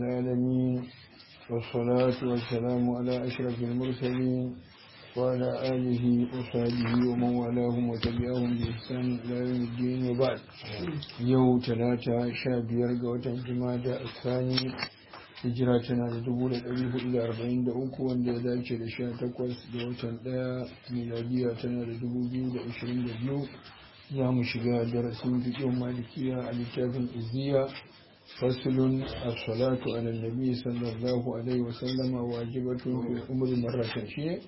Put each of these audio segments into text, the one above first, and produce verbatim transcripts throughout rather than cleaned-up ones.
العالمين والصلاة والسلام على أشرف المرسلين وعلى آله وصحبه ومن والاهم وتبعهم بإحسان إلى يوم الدين وبعد يوم ثلاثة شابير قوة الجمادى الثاني hijira tana da dubu da ɗari hudu da arba'in da uku wanda ya dace da sha takwas da watan ɗaya miladiya tana da dubu biyu da ashirin da biyu za mu shiga darasin fiƙin malikiya a littafin izziya fasulun as-salatu ala nabi sallallahu alaihi wa sallama wajibatun fi umri marratan shi ne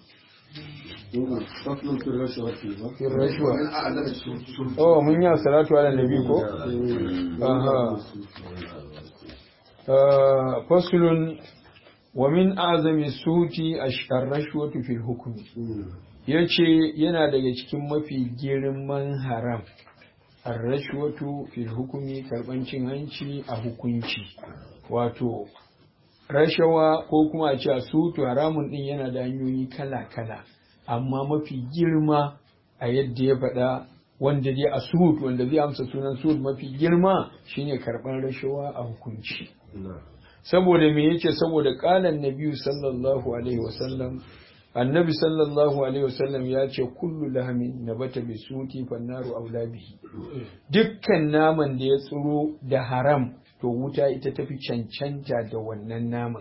fi rashwa oh mun yi salatu ala nabi ko aha fasulun wa min azami suti ar-rashwatu fil hukmi yace yana daga cikin mafi girman haram ar-rashwatu fil hukmi karban cin hanci a hukunci wato rashawa ko kuma a ce sutu haramun din yana da hanyoyi kala kala amma mafi girma a yadda ya faɗa wanda dai a suhud wanda zai amsa sunan suhud mafi girma shine karban rashawa a hukunci saboda me yake saboda qalan nabiyyu sallallahu alaihi wasallam annabi sallallahu alaihi wasallam ya ce kullu lahmin nabata bi suti fannaru aula bihi dukkan naman da ya tsiro da haram to wuta ita tafi cancanta da wannan naman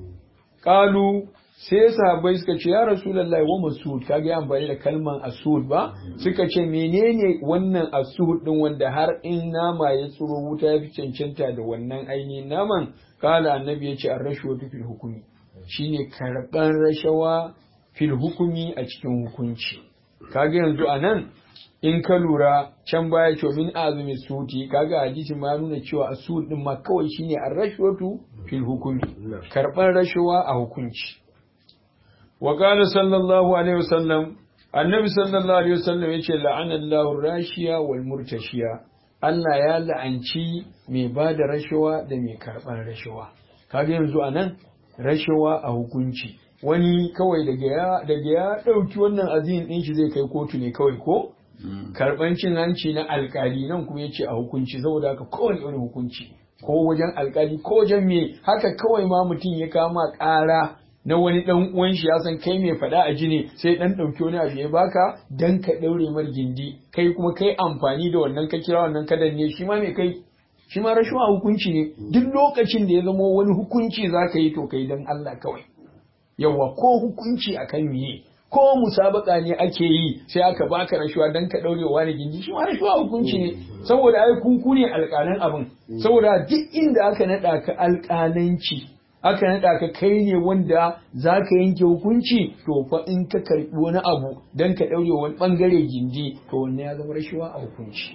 qalu sai sahabbai suka ce ya rasulullahi wa masud kage amfani da kalman asud ba suka ce menene wannan asud din wanda har in nama ya tsiro wuta ya fi cancanta da wannan ainihin naman kala annabi ya ce ar-rashwatu fil hukumi shine karban rashawa fil hukumi a cikin hukunci kage yanzu anan in ka lura can baya ce min azumi suti kaga hadisi ma nuna cewa asud din ma kawai shine ar-rashwatu fil hukumi karban rashawa a hukunci wa qala sallallahu alaihi wasallam annabi sallallahu alaihi wasallam yace la'ana Allahu rashiya wal murtashiya Allah ya la'anci mai bada rashawa da mai karban rashawa kaga yanzu anan rashawa a hukunci wani kawai daga ya daga ya dauki wannan azin din shi zai kai kotu ne kawai ko karban cin hanci na alkali nan kuma yace a hukunci saboda haka kowane irin hukunci ko wajen alkali ko wajen me haka kawai ma mutum ya kama ƙara na wani dan uwan shi ya san kai mai fada a jini sai dan dauki wani abu ya baka dan ka daure mar gindi kai kuma kai amfani da wannan ka kira wannan kadan ne shi ma mai kai shi ma rashawa hukunci ne duk lokacin da ya zama wani hukunci zaka yi to kai dan Allah kawai yawa ko hukunci akan miye ko musabaka ne ake yi sai aka baka rashawa dan ka daure wani gindi shi ma rashawa hukunci ne saboda ai kunku ne alƙalan abin saboda duk inda aka nada ka alƙalanci aka naɗa ka kai ne wanda za ka yanke hukunci to fa in ka karɓi wani abu don ka ɗaure wani ɓangare gindi to wannan ya zama rashawa a hukunci.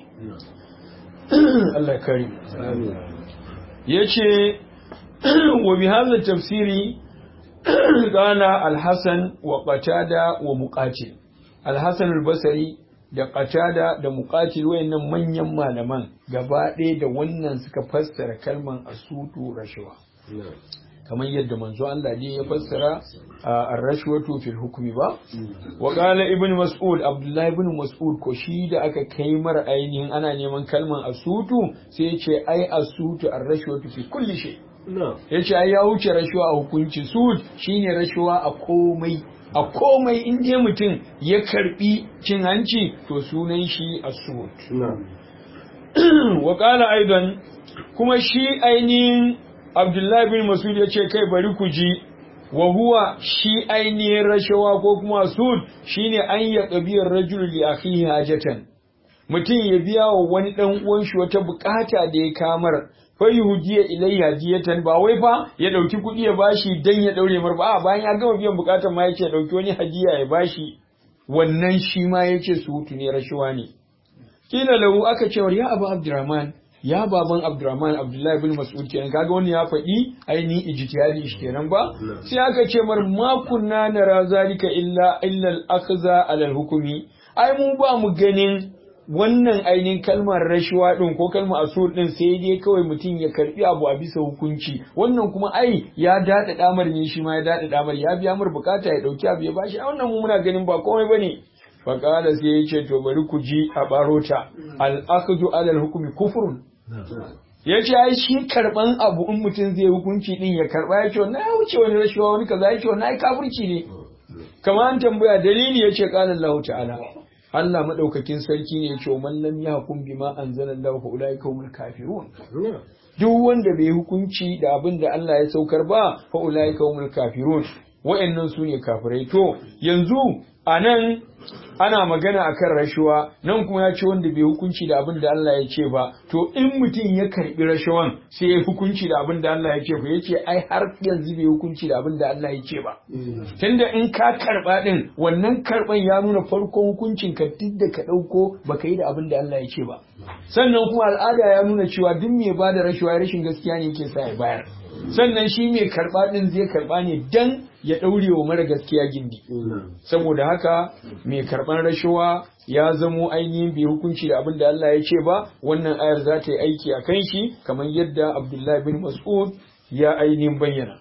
Allah kari. Ya ce, wa bi hadha tafsiri gana Al-Hasan wa Qatada wa Muqatil. Al-Hasan al-Basri da Qatada da Muqatil wayannan manyan malaman gaba ɗaya da wannan suka fassara kalman asutu rashawa. kamar yadda manzo Allah ne ya fassara ar-rashwatu fil hukmi ba wa qala ibn mas'ud abdullahi ibn mas'ud ko shi da aka kai mar ainihin ana neman kalman asutu sai ya ce ai asutu ar-rashwatu fi kulli shay ya ce ai ya wuce rashawa a hukunci sud shine rashawa a komai a komai in dai mutum ya karbi cin hanci to sunan shi asut wa qala aidan kuma shi ainihin Abdullahi bin Masud ya ce kai bari ku ji wa huwa shi ainihin rashawa ko kuma sud shine an ya qabiyar rajul li akhihi hajatan mutum ya biya wa wani dan uwan shi wata bukata da ya kamar fa yuhdiya ilayhi hadiyatan ba wai fa ya dauki kudi ya bashi dan ya daure mar ba bayan ya gama biyan bukatar ma yace dauki wani hadiya ya bashi wannan shi ma yace sutu ne rashawa ne kila lahu aka ce ya Abu Abdurrahman ya baban Abdurrahman Abdullahi bin Mas'ud kenan kaga wani ya faɗi ainihin ijtihadi shi kenan ba sai aka ce mar ma kunna nara zalika illa illa al-akhza ala al-hukmi ai mu ba mu ganin wannan ainihin kalmar rashuwa din ko kalmar asul din sai dai kawai mutum ya karbi abu a bisa hukunci wannan kuma ai ya dada damar ne shi ma ya dada damar ya biya mar bukata ya dauki abu ya bashi a wannan mu muna ganin ba komai bane faƙala sai ya ce to bari ku ji a barota al-akhzu ala al-hukmi kufrun ya ce ai shi karban abu in mutum zai hukunci din ya karba ya ce na wuce wani rashawa wani kaza ya ce na ai kafirci ne kamar an tambaya dalili ya ce qala Allah ta'ala Allah madaukakin sarki ne ya ce man lam yahkum bima anzalallahu fa ulaika humul kafirun duk wanda bai hukunci da abin da Allah ya saukar ba fa ulaika humul kafirun wa'annan su ne kafirai to yanzu anan ana magana akan rashuwa nan kuma ya ce wanda bai hukunci da abin da Allah ya ce ba to in mutum ya karbi rashawan sai ya hukunci da abin da Allah ya ce ba yace ai har yanzu bai hukunci da abin da Allah ya ce ba tunda in ka karba din wannan karban ya nuna farkon hukuncin ka duk da ka dauko baka yi da abin da Allah ya ce ba sannan kuma al'ada ya nuna cewa duk mai bada rashawa rashin gaskiya ne yake sa ya bayar sannan shi mai karba din zai karba ne dan ya daure wa mara gaskiya gindi saboda haka mai karban rashawa ya zamo ainihin bai hukunci da abin da Allah ya ce ba wannan ayar za ta yi aiki a kan shi kamar yadda Abdullahi bin Mas'ud ya ainihin bayyana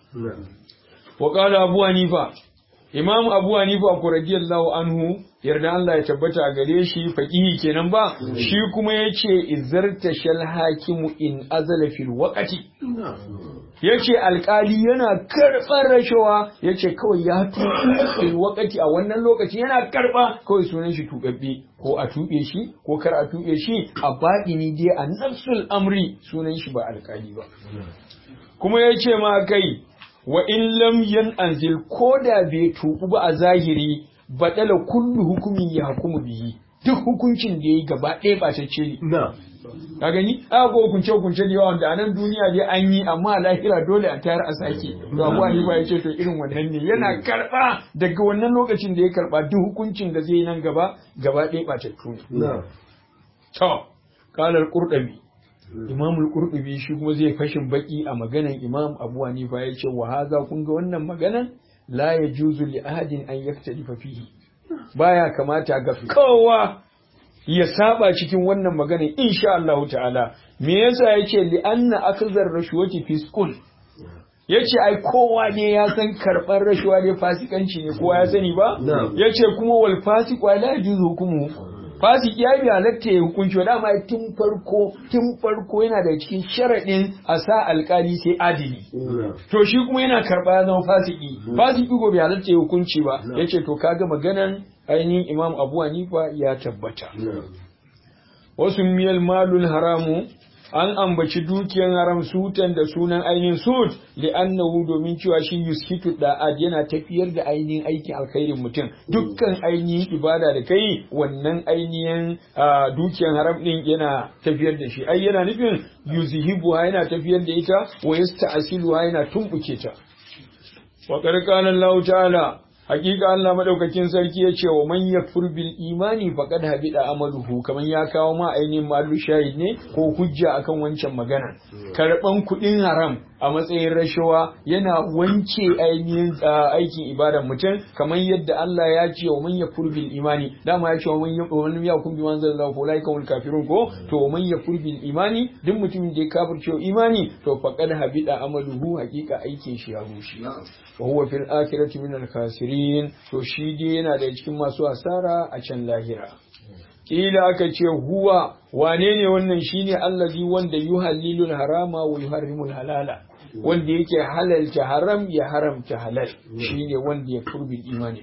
wa qala Abu Hanifa Imam Abu Hanifa ko radiyallahu anhu yarda Allah ya tabbata a gare shi faqihi kenan ba shi kuma yace izarta shal hakimu in azala fil waqti yace alkali yana karban rashawa yace kawai ya tuɓe fil waqti a wannan lokaci yana karba kawai sunan shi tubabbe ko a tube shi ko kar a tube shi a baɗini dai a nafsul amri sunan shi ba alkali ba kuma yace ma kai wa in lam yan anzil ko da bai tubu ba a zahiri badala kullu hukumin ya hukumu bihi duk hukuncin da yayi gaba ɗaya ba ta ce na ka gani a ko hukunce hukunce da yawa da anan duniya dai an yi amma a lahira dole a tayar a sake to Abu Hanifa ya ce to irin wannan ne yana karba daga wannan lokacin da ya karba duk hukuncin da zai yi nan gaba gaba ɗaya ba ta tuni to qala al-Qurtubi Imam al-Qurtubi shi kuma zai fashin baki a maganan Imam Abu Hanifa ya ce wa haza kun ga wannan maganan la yajuzu li ahadin an yaktalifa fihi baya kamata ga kowa ya saba cikin wannan maganan insha Allah ta'ala me yasa yace li anna akzar rashwati fisqun yace ai kowa ne ya san karban rashuwa ne fasikanci ne kowa ya sani ba yace kuma wal fasiqu la yajuzu hukumu fasiki ya bi halatta ya hukunci wa dama tun farko tun farko yana da cikin sharaɗin a sa alkali sai adili to shi kuma yana karɓa ya zama fasiki fasiki ko bai halatta ya hukunci ba yace to kaga maganan ainihin Imam Abu Hanifa ya tabbata wasu miyal malul haramu an ambaci dukiyar haram sutan da sunan ainihin sut li'annahu domin cewa shi yuskitu da'ad yana tafiyar da ainihin aikin alkhairin mutum dukkan ainihin ibada da kai wannan ainihin dukiyar haram din yana tafiyar da shi ai yana nufin yuzhibu yana tafiyar da ita wa yasta'silu yana tumbuke ta wa qarqana Allah ta'ala hakika Allah madaukakin sarki ya ce wa man yakfur bil imani faqad habida amaluhu kaman ya kawo ma ainihin malu shahid ne ko hujja akan wancan magana karban kudin haram a matsayin rashawa yana wanke ainihin aikin ibadar mutum kamar yadda Allah ya ce wa man yakfur bil imani dama ya ce wa man yakfur bi manzalillahu ulaika hum kafirun ko to wa man yakfur bil imani duk mutumin da ya kafirce imani to faqad habida amaluhu hakika aikin shi ya rushe wa huwa fil akhirati min al khasirin to shi dai yana da cikin masu asara a can lahira kila aka ce huwa wane ne wannan shine allazi wanda yuhallilul harama wa yuharrimul halala wanda yake halalta haram ya haramta halal shine wanda ya furbi imani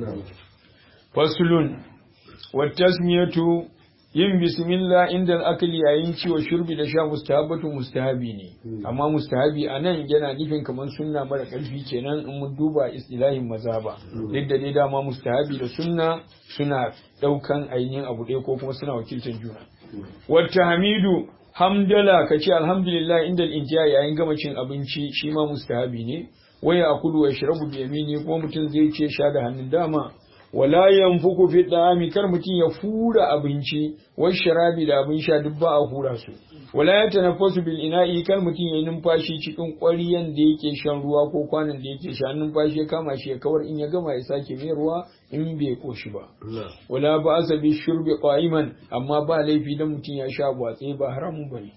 faslun wa tasmiyatu yin bismillah inda akali yayin ciwo shurbi da sha mustahabatu mustahabi ne amma mustahabi anan yana nufin kamar sunna mara karfi kenan in mun duba istilahin mazhaba duk da dai dama mustahabi da sunna suna daukan ainihin abu ɗaya ko kuma suna wakiltar juna wata hamidu hamdala kace alhamdulillah inda al-intiya yayin gama cin abinci shi ma mustahabi ne waya akulu wa yashrabu bi yamini ko mutum zai ce sha da hannun dama wala yanfuku fi da'ami kar mutum ya fura abinci wai sharabi da abin sha duk ba a hura su wala ya tanaffasu bil ina'i kar mutum ya numfashi cikin ƙwariyan da yake shan ruwa ko kwanan da yake sha numfashi ya kama shi ya kawar in ya gama ya sake mai ruwa in bai koshi ba wala ba asa bi shurbi qa'iman amma ba laifi dan mutum ya sha gwatse ba haramun bane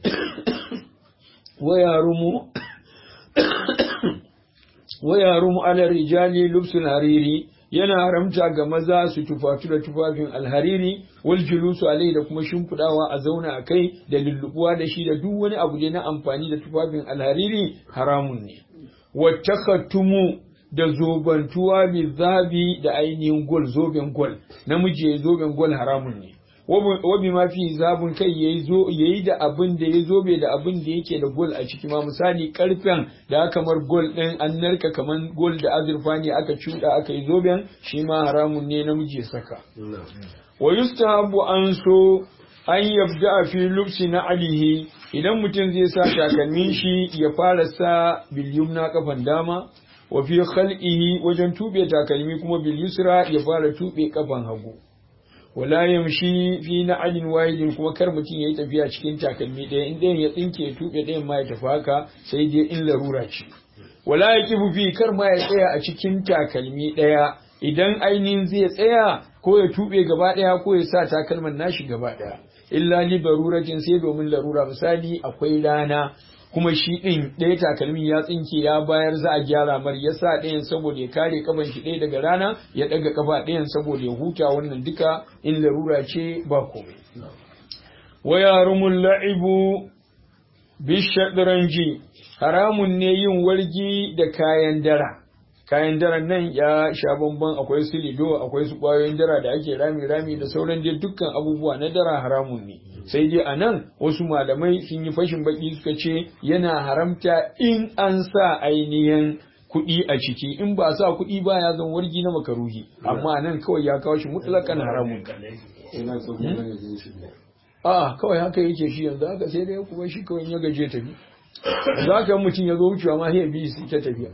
wa yarumu wa yarumu ala rijali lubsul hariri yana haramta ga maza su tufatu da tufafin alhariri wal julusu alai da kuma shimfidawa a zauna a kai da lullubuwa da shi da duk wani abu da na amfani da tufafin alhariri haramun ne wa takhattumu da zobantuwa bi zabi da ainihin gol zoben gol namiji ya zoben gol haramun ne wabi ma fi zabun kai yayi zo yayi da abin da ya zobe da abin da yake da gol a ciki ma misali karfen da kamar gol din an narka kaman gol da azurfa ne aka cuda aka yi zoben shi ma haramun ne namiji ya saka wa yustahabu an so an yabda fi lubsi na alihi idan mutum zai sa takalmin shi ya fara sa bil yumna kafan dama wa fi khalqihi wajen tube takalmi kuma bil yusra ya fara tube kafan hagu wala yamshi fi na'alin wahidin kuma kar mutum yayi tafiya cikin takalmi ɗaya in ɗayan ya tsinke ya tube ɗayan ma ya tafi haka sai dai in larura ce wala yakifu fi kar ma ya tsaya a cikin takalmi ɗaya idan ainihin zai tsaya ko ya tube gaba ɗaya ko ya sa takalman nashi gaba ɗaya illa li daruratin sai domin larura misali akwai rana kuma shi ɗin ɗaya takalmin ya tsinke ya bayar za a gyara mar ya sa ɗayan saboda ya kare kafan shi ɗaya daga rana ya ɗaga kafa ɗayan saboda ya huta wannan duka in larura ce ba komai. Wa yarumul la'ibu bishadranji haramun ne yin wargi da kayan dara. Kayan daren nan ya sha bamban akwai su lido akwai su ƙwayoyin dara da ake rami rami da sauran dai dukkan abubuwa na dara haramun ne. sai dai a nan wasu malamai sun yi fashin baki suka ce yana haramta in an sa ainihin kuɗi a ciki in ba sa kuɗi ba ya zan wargi na makaruhi amma nan kawai ya kawo shi mutlakan haramun a kawai haka yake shi yanzu haka sai dai kuma shi kawai ya gaje tafi za ka mutum ya zo wucewa ma sai bi su ta tafiya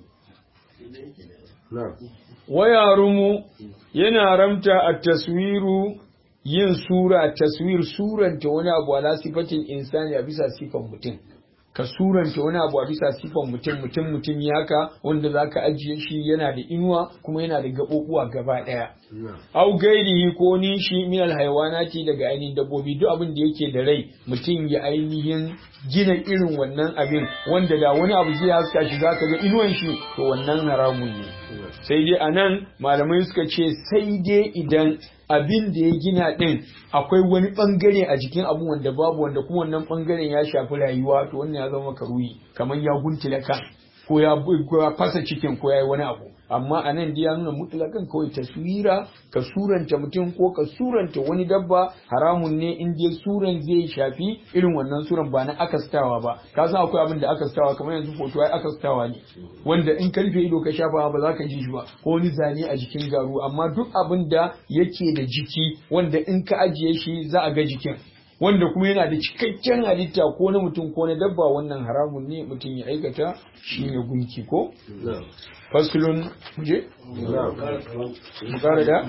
waya rumu yana haramta a taswiru yin sura taswir suranta wani abu ala sifatin insani a bisa sifan mutum ka suranta wani abu a bisa sifan mutum mutum mutum ya haka wanda zaka ajiye shi yana da inuwa kuma yana da gaɓoɓuwa gaba ɗaya au gairihi ko ni shi min alhaywanati daga ainihin dabbobi duk abin da yake da rai mutum ya ainihin gina irin wannan abin wanda da wani abu zai haska shi zaka ga inuwan shi to wannan haramun ne sai dai anan malamai suka ce sai dai idan abin da ya gina din akwai wani bangare a jikin abun wanda babu wanda kuma wannan bangaren ya shafi rayuwa to wannan ya zama karuyi kamar ya guntula kan ko ya fasa cikin ko ya yi wani abu amma a nan dai ya nuna mutlakan kawai taswira ka suranta mutum ko ka suranta wani dabba haramun ne in dai suran zai shafi irin wannan suran ba na akastawa ba ka san akwai abin da akastawa kamar yanzu foto ai akastawa ne wanda in karfe ido ka shafa ba za ka ji shi ba ko wani zane a jikin garu amma duk abin da yake da jiki wanda in ka ajiye shi za a ga jikin wanda kuma yana da cikakken halitta ko na mutum ko na dabba wannan haramun ne mutum ya aikata shi ne gunki ko fasulun je? mukara da?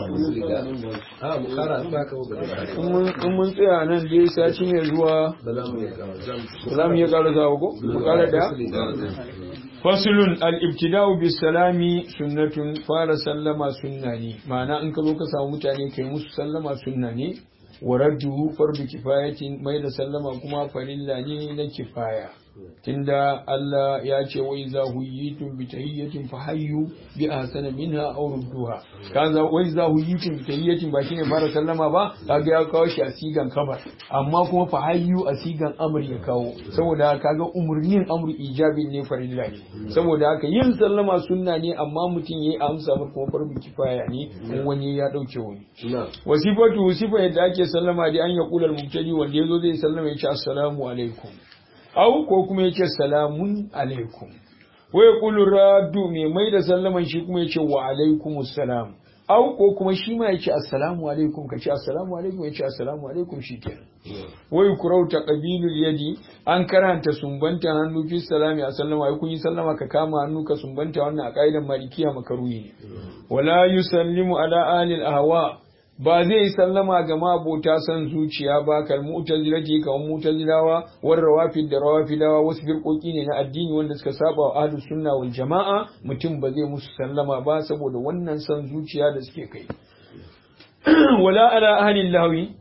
in mun tsaya nan dai sashi ne zuwa za mu iya ƙara zawo ko? mukara da? fasulun al'ibtida'u bis salami sunnatun fara sallama sunna ne ma'ana in ka zo ka samu mutane kai musu sallama sunna ne wa radduhu fardu kifayatin mai da sallama kuma farilla ne na kifaya tunda Allah ya ce wa iza huyitum bi tahiyyatin fahayyu bi ahsana minha aw rudduha kaza wa iza huyitum bi tahiyyatin ba shine fara sallama ba kaga ya kawo shi a sigan kabar amma kuma fahayyu a sigan amr ya kawo saboda kaga umurnin amr ijabin ne farilla ne saboda haka yin sallama sunna ne amma mutum yayi amsa mar kuma fardu kifaya ne wani ya dauke wani wasifatu sifa yadda ake sallama dai an ya kulal mubtadi wanda yazo zai sallama ya ce assalamu alaikum au ko kuma yace salamun alaikum wa yaqulu raddu mai mai da sallaman shi kuma yace wa alaikumus salam au ko kuma shi ma yace assalamu alaikum kace assalamu alaikum yace assalamu alaikum shikenan wa yukrau taqbilul yadi an karanta sumbanta hannu fi salami a sallama ai kun yi sallama ka kama hannu ka sumbanta wannan a kaidan malikiya makaruhi ne wala yusallimu ala ahli al-ahwa ba zai sallama ga mabota san zuciya ba kal mu'tazilati ka mu'tazilawa war rawafid da rawafidawa wasu firqoki ne na addini wanda suka saba wa ahlus sunna wal jamaa mutum ba zai musu sallama ba saboda wannan san zuciya da suke kai wala ala ahli lahwi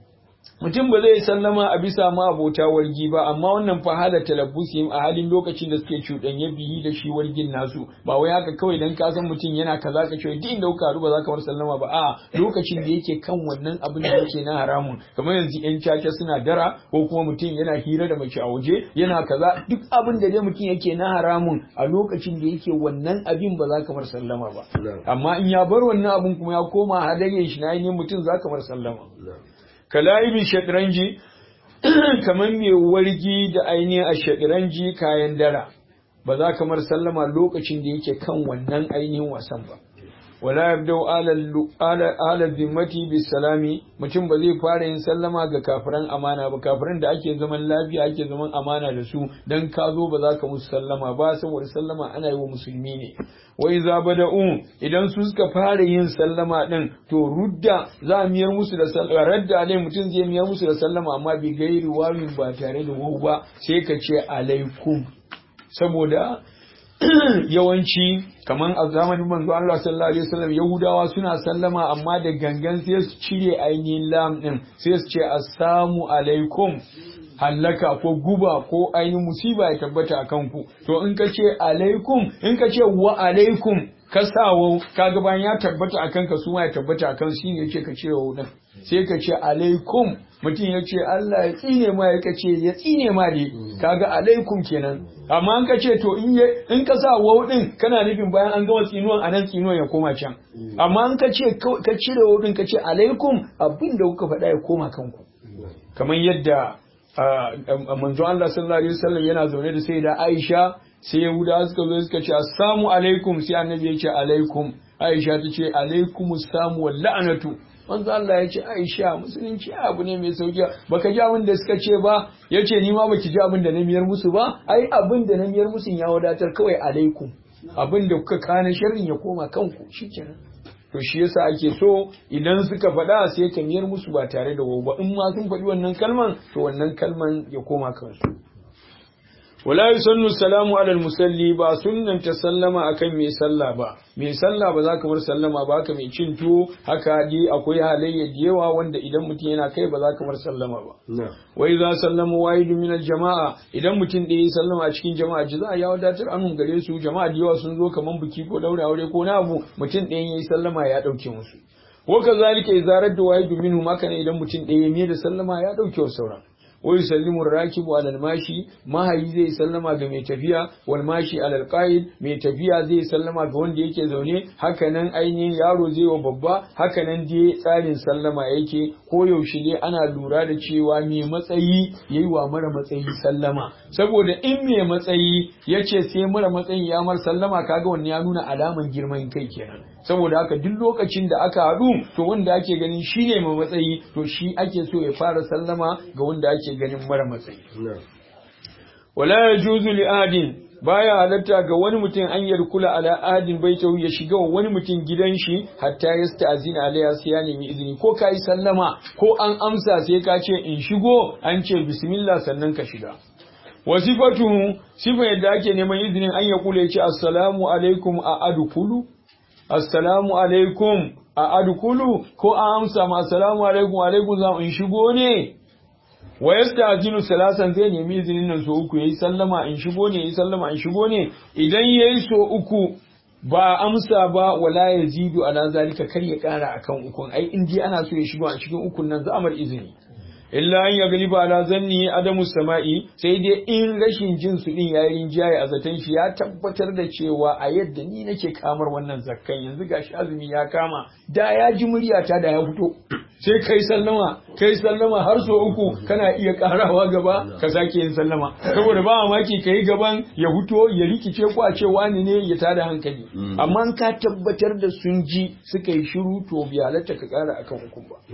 mutum ba zai sallama a bisa ma abota wargi ba amma wannan fa hala talabbusihim a halin lokacin da suke cuɗanye bihi da shi wargin nasu ba wai haka kawai dan ka san mutum yana kaza ka ce duk inda kuka haɗu ba za ka bar sallama ba a lokacin da yake kan wannan abin da yake na haramun kamar yanzu yan caca suna dara ko kuma mutum yana hira da mace a waje yana kaza duk abin da dai mutum yake na haramun a lokacin da yake wannan abin ba za ka bar sallama ba amma in ya bar wannan abin kuma ya koma hadayen shi na ainihin mutum za ka bar sallama kalaibi shadranji kamar mai wargi da ainihin a shadranji kayan dara ba za kamar sallama lokacin da yake kan wannan ainihin wasan ba wala yabdau ala ala zimmati bis salami mutum ba zai fara yin sallama ga kafiran amana ba kafiran da ake zaman lafiya ake zaman amana da su dan ka zo ba za ka musu sallama ba saboda sallama ana yi wa musulmi ne wai za bada'u idan su suka fara yin sallama din to rudda za a miyar musu da sallama radda alai mutum zai miyar musu da sallama amma bi gairi wawin ba tare da wawu ba sai ka ce alaikum saboda yawanci kaman a zamanin manzo Allah sallallahu alaihi wasallam Yahudawa suna sallama amma da gangan sai su cire ainihin lam din sai su ce assalamu alaikum hallaka ko guba ko ainihin musiba ya tabbata a kanku to in ka ce alaikum in ka ce wa alaikum ka sawo kaga bayan ya tabbata a kanka su ma ya tabbata a kansu shine yace ka ce wa din sai ka ce alaikum mutum ya ce Allah ya tsine ma ya ce ya tsine ma dai kaga alaikum kenan amma in ka ce to in in ka sa wa din kana nufin bayan an gama tsinuwan anan tsinuwan ya koma can amma in ka ce ka cire wa din ka ce alaikum abin da kuka faɗa ya koma kanku kamar yadda manzo Allah sallallahu alaihi wasallam yana zaune da sai da Aisha sai Yahudawa suka zo suka ce assalamu alaikum sai annabi ya ce alaikum Aisha ta ce alaikumus samu wal la'natu manzo Allah ya ce Aisha musulunci abu ne mai sauki baka ji abin da suka ce ba yace ni ma baki ji abin da na miyar musu ba ai abin da na miyar musu ya wadatar kawai alaikum abin da kuka kana sharrin ya koma kanku shikenan to shi yasa ake so idan suka faɗa sai ka miyar musu ba tare da ba in ma sun faɗi wannan kalman to wannan kalman ya koma kansu wala yusannu salamu alal musalli ba sunnan ta sallama akan mai sallah ba mai sallah ba za ka bar sallama ba haka mai cin tuwo haka dai akwai halayya da yawa wanda idan mutum yana kai ba za ka bar sallama ba wai za sallama wahidu min jama'a idan mutum da ya sallama a cikin jama'a ji za a ya wadatar an gare su jama'a da yawa sun zo kaman biki ko daura aure ko na abu mutum ɗayan yayi sallama ya dauke musu wa kazalika izarar da wahidu minhu maka ne idan mutum ɗaya ne da sallama ya dauke wa sauran wa yusallimu rakibu ala al-mashi mahayi zai sallama ga mai tafiya wal mashi ala al-qa'id mai tafiya zai sallama ga wanda yake zaune haka nan ainihin yaro zai wa babba haka nan dai tsarin sallama yake ko yaushe dai ana lura da cewa mai matsayi yayi wa mara matsayi sallama saboda in mai matsayi yace sai mara matsayi ya mar sallama kaga wannan ya nuna alaman girman kai kenan saboda haka duk lokacin da aka haɗu to wanda ake ganin shine mai matsayi to shi ake so ya fara sallama ga wanda ake ganin mara matsayi wala yajuzu li adin baya halatta ga wani mutum an yarkula ala adin baitahu ya shiga wa wani mutum gidan shi hatta yasta'zina alayha sai ya nemi izini ko kai sallama ko an amsa sai ka ce in shigo an ce bismillah sannan ka shiga wasifatu sifa yadda ake neman izinin an ya kula ya ce assalamu alaikum a adkhulu assalamu alaikum a adkhulu ko an amsa ma assalamu alaikum alaikum za in shigo ne wa yasta'zinu salasan zai nemi izinin nan so uku yayi sallama in shigo ne yayi sallama in shigo ne idan yayi so uku ba amsa ba wala yazidu ala zalika kar ya kara akan ukun ai in dai ana so ya shigo a cikin ukun nan za a mar izini illa an ya galiba ala zanni adamu sama'i sai dai in rashin jin su din yayin rinjaye a zaton shi ya tabbatar da cewa a yadda ni nake kamar wannan zakkan yanzu gashi azumi ya kama da ya ji muryata da ya fito sai kai sallama kai sallama har so uku kana iya karawa gaba ka sake yin sallama saboda ba mamaki kai gaban ya fito ya rikice ko a ce wani ne ya tada hankali amma ka tabbatar da sun ji suka yi shiru to biyalata ka kara akan hukun ba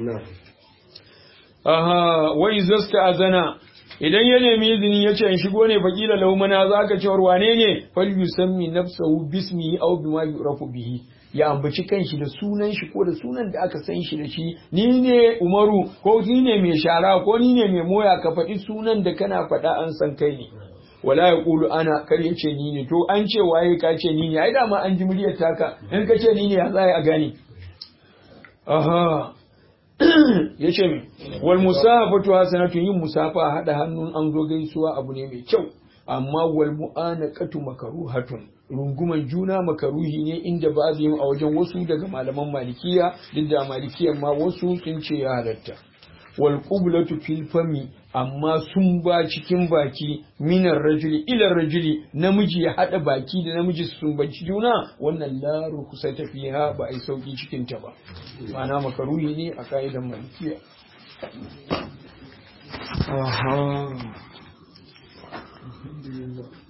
aha wai zasta azana idan ya nemi izini ya ce in shigo ne fakila laumana za ka cewar wane ne fal yusammi nafsahu bismihi aw bima yurafu bihi ya ambaci kanshi da sunan shi ko da sunan da aka san shi da shi ni ne Umaru ko ni ne mai shara ko ni ne mai moya ka faɗi sunan da kana faɗa an san kai ne wala ya kulu ana kar ya ce ni ne to an ce waye ka ce ni ne ai dama an ji muryar taka in ka ce ni ne ya za a gane aha yace me wal musafatu hasanatu yin musafa hada hannun an zo gaisuwa abu ne mai kyau amma wal mu'anaqatu makruhatun runguman juna makaruhi ne inda ba zai a wajen wasu daga malaman malikiya duk da malikiyan ma wasu sun ce ya halatta wal qublatu fil fami amma sun ba cikin baki minar rajuli ila rajuli namiji ya hada baki da namiji sun banci juna wannan la rukusa tafiha ba ai sauki cikin ta ba ma'ana makaruhi ne a kaidan malikiya aha